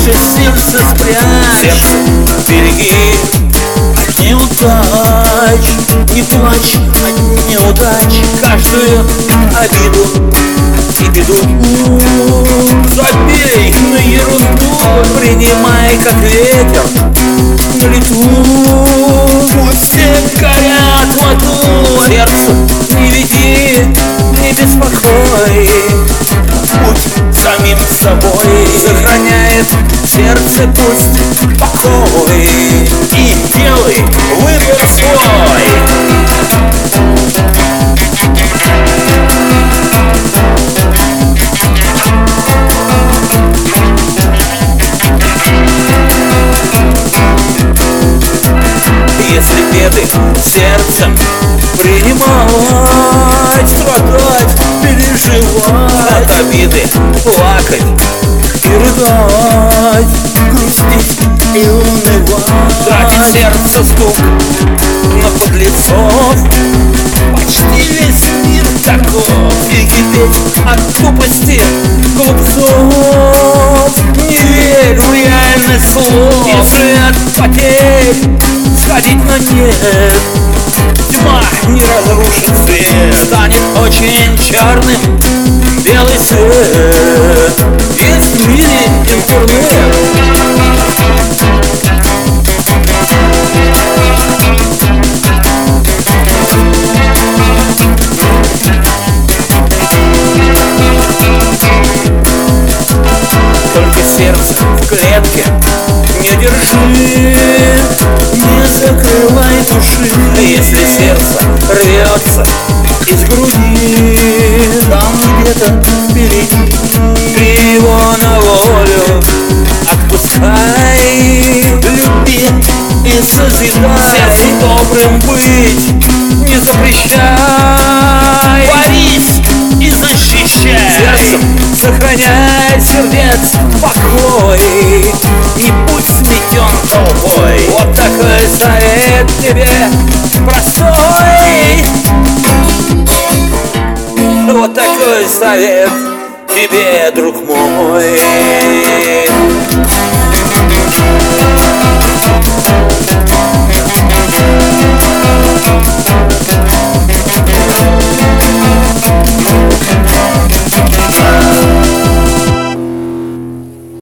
Лучше сердце спрячь, сердце береги. Неудач, не плачь от неудач, каждую обиду и беду забей на ерунду, принимай как ветер на лету. Пусть все горят в аду, Сердце не веди, не беспокой. Будь самим собой, сохраняет сердце пусть покой. и делай выбор свой. Если беды сердцем принимать, страдать, переживать, От обиды плакать, и рыдать, грустить и унывать, тратить сердце стук на подлецов, почти весь мир таков, и кипеть от тупости глупцов. Не верь в реальность слов, если от потерь сходить на нет, тьма не разрушит свет, станет очень черным белый свет. Есть в мире интернет, только сердце в клетке не держи, не закрывай души. если сердце рвется из груди, там где-то впереди, ты его на волю отпускай. Люби и созидай, сердцу добрым быть не запрещай. борись и защищай. Сердцем сохраняй сердец покой, не будь сметен толпой. Вот такой совет тебе простой. Вот такой совет тебе, друг мой.